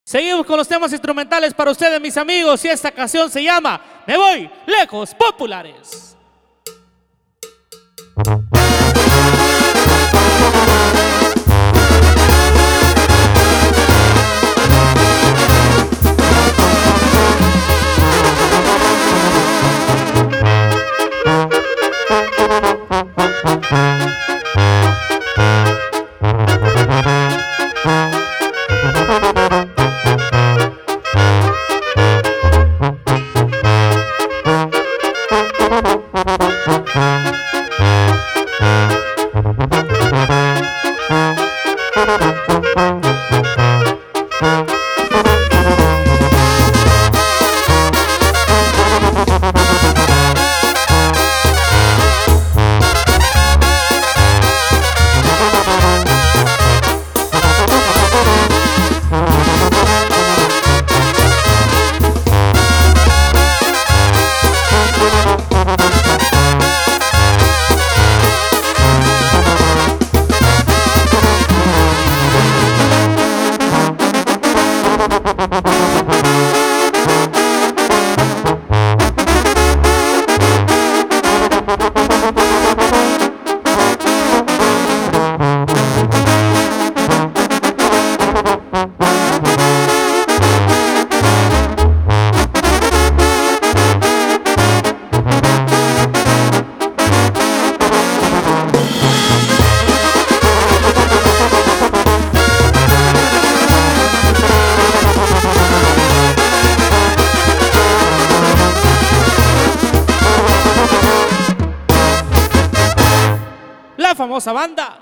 Seguimos con los temas instrumentales para ustedes, mis amigos, y esta canción se llama Me Voy Lejos Populares. La famosa banda